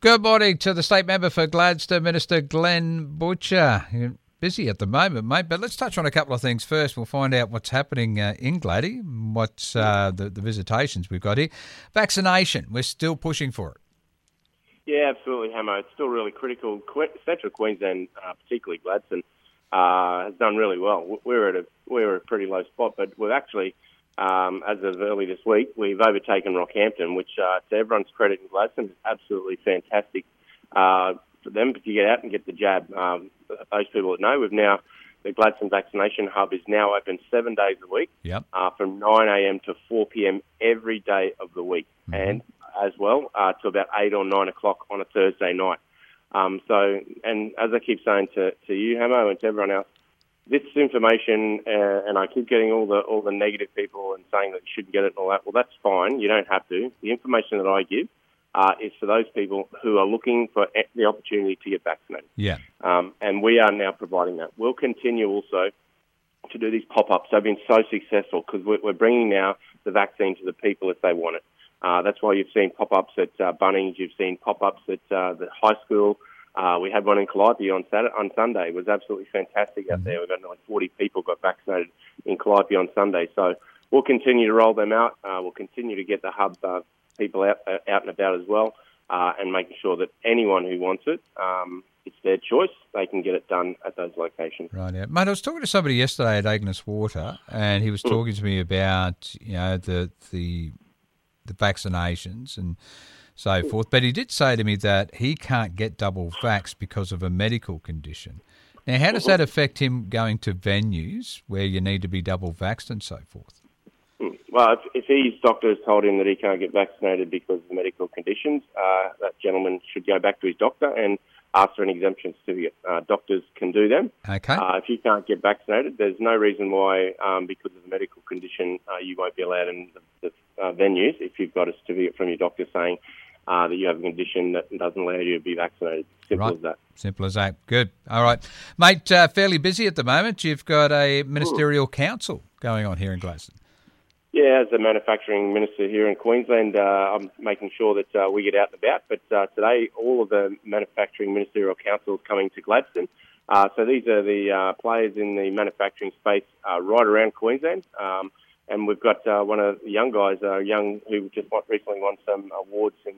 Good morning to the State Member for Gladstone, Minister Glenn Butcher. You're busy at the moment, mate, but let's touch on a couple of things first. We'll find out what's happening in Gladdy, what's the visitations we've got here. Vaccination, we're still pushing for it. Yeah, absolutely, Hamo. It's still really critical. Central Queensland, particularly Gladstone, has done really well. We're at a pretty low spot, but we've actually, as of early this week, we've overtaken Rockhampton, which, to everyone's credit in Gladstone, is absolutely fantastic for them to get out and get the jab. Those people that know, the Gladstone vaccination hub is now open 7 days a week, from 9 a.m. to 4 p.m. every day of the week, and as well to about 8 or 9 o'clock on a Thursday night. And as I keep saying to you, Hamo, and to everyone else, this information, and I keep getting all the negative people and saying that you shouldn't get it and all that. Well, that's fine. You don't have to. The information that I give is for those people who are looking for the opportunity to get vaccinated. Yeah. And we are now providing that. We'll continue also to do these pop-ups. They've been so successful because we're bringing now the vaccine to the people if they want it. That's why you've seen pop-ups at Bunnings. You've seen pop-ups at the high school. We had one in Calliope on Sunday. It was absolutely fantastic out there. We've got nearly 40 people got vaccinated in Calliope on Sunday. So we'll continue to roll them out. We'll continue to get the hub people out and about as well, and making sure that anyone who wants it, it's their choice. They can get it done at those locations. Right, yeah. Mate, I was talking to somebody yesterday at Agnes Water, and he was talking to me about the vaccinations and so forth. But he did say to me that he can't get double vax because of a medical condition. Now, how does that affect him going to venues where you need to be double vaxxed and so forth? Well, if his doctor has told him that he can't get vaccinated because of medical conditions, that gentleman should go back to his doctor and ask for an exemption certificate. Doctors can do them. Okay. If you can't get vaccinated, there's no reason why, because of the medical condition, you won't be allowed in the venues if you've got a certificate from your doctor saying that you have a condition that doesn't allow you to be vaccinated. Simple as that. Simple as that. Good. All right. Mate, fairly busy at the moment. You've got a ministerial council going on here in Gladstone. Yeah, as the manufacturing minister here in Queensland, I'm making sure that we get out and about. But today, all of the manufacturing ministerial councils coming to Gladstone. So these are the players in the manufacturing space right around Queensland. And we've got one of the young guys, who just recently won some awards in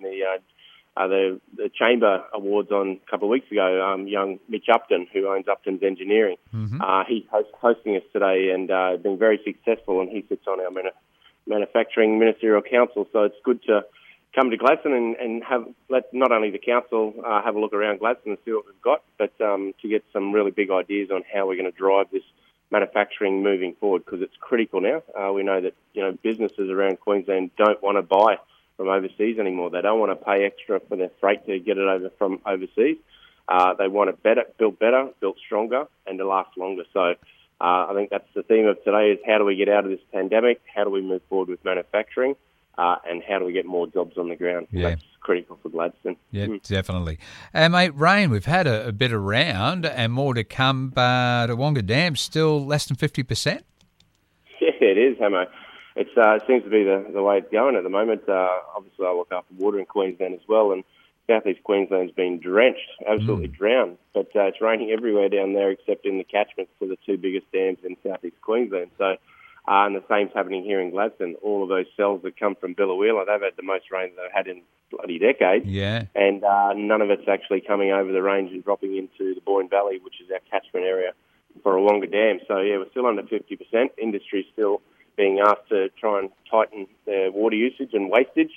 the Chamber Awards on a couple of weeks ago, young Mitch Upton, who owns Upton's Engineering. He's hosting us today and been very successful, and he sits on our manufacturing ministerial council. So it's good to come to Gladstone and let not only the council have a look around Gladstone and see what we've got, but to get some really big ideas on how we're going to drive this manufacturing moving forward, because it's critical now. We know that businesses around Queensland don't want to buy from overseas anymore. They don't want to pay extra for their freight to get it over from overseas. They want it built stronger, and to last longer. So I think that's the theme of today: is how do we get out of this pandemic? How do we move forward with manufacturing? And how do we get more jobs on the ground? Yeah. That's critical for Gladstone. Yeah, definitely. Mate, rain, we've had a bit around and more to come, but Wonga Dam's still less than 50%? Yeah, it is, Hamo. It seems to be the way it's going at the moment. Obviously, I look after water in Queensland as well, and southeast Queensland's been drenched, absolutely drowned. But it's raining everywhere down there except in the catchments for the two biggest dams in southeast Queensland. So, and the same's happening here in Gladstone. All of those cells that come from Biloela, they've had the most rain they've had in bloody decades. Yeah. And none of it's actually coming over the range and dropping into the Boyne Valley, which is our catchment area for a Wonga Dam. So, yeah, we're still under 50%. Industry's still being asked to try and tighten their water usage and wastage.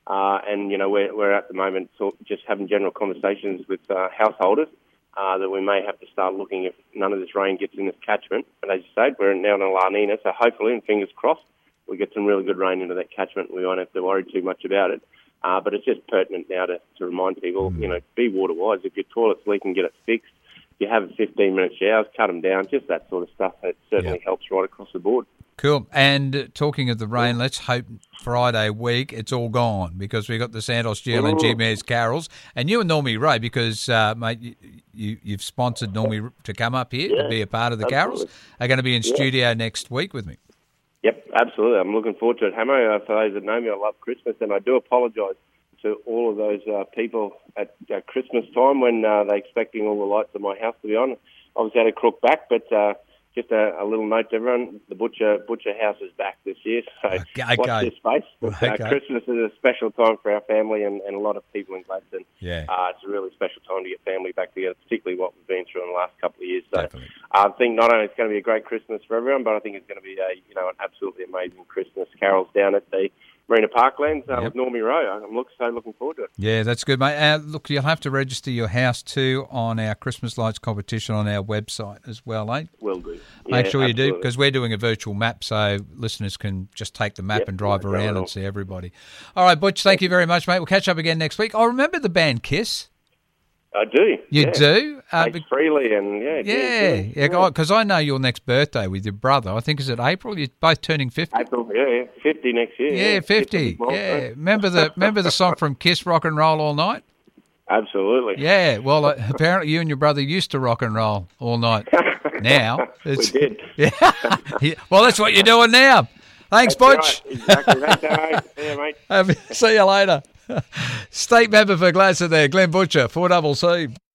And, we're at the moment just having general conversations with householders that we may have to start looking if none of this rain gets in this catchment. And as you said, we're now in a La Nina, so hopefully, and fingers crossed, we get some really good rain into that catchment. We won't have to worry too much about it. But it's just pertinent now to remind people, be water-wise. If your toilet's leaking, get it fixed. If you have 15-minute showers, cut them down, just that sort of stuff. It certainly helps right across the board. Cool. And talking of the rain, let's hope Friday week it's all gone, because we've got the Santos Gel and G-Mares Carols. And you and Normie Ray, because, mate, you've sponsored Normie to come up here to be a part of the Carols, are going to be in studio next week with me. Yep, absolutely. I'm looking forward to it. Hamo, for those that know me, I love Christmas, and I do apologise to all of those people at Christmas time when they're expecting all the lights at my house to be on. Obviously had a crook back, but just a little note to everyone, the Butcher House is back this year, so watch this space. Christmas is a special time for our family and a lot of people in Gladstone. Yeah. It's a really special time to get family back together, particularly what we've been through in the last couple of years. So Definitely. I think not only it's going to be a great Christmas for everyone, but I think it's going to be an absolutely amazing Christmas. Carols down at the Marina Parklands with Normie Rowe. I'm looking forward to it. Yeah, that's good, mate. Look, you'll have to register your house too on our Christmas lights competition on our website as well, eh? Will do. Make sure you do, because we're doing a virtual map, so listeners can just take the map and drive around and see everybody. All right, Butch, thank you very much, mate. We'll catch up again next week. I remember the band Kiss. I do. You do? Freely and because I know your next birthday with your brother. I think is it April. You're both turning 50. April, 50 next year. Yeah, 50. Yeah, remember the song from Kiss, Rock and Roll All Night? Absolutely. Yeah. Well, apparently you and your brother used to rock and roll all night. Now we did. Yeah. Well, that's what you're doing now. Thanks, Butch. Right. Exactly. Thanks, See you, mate. See you later. State member for Gladstone there, Glenn Butcher, 4CC.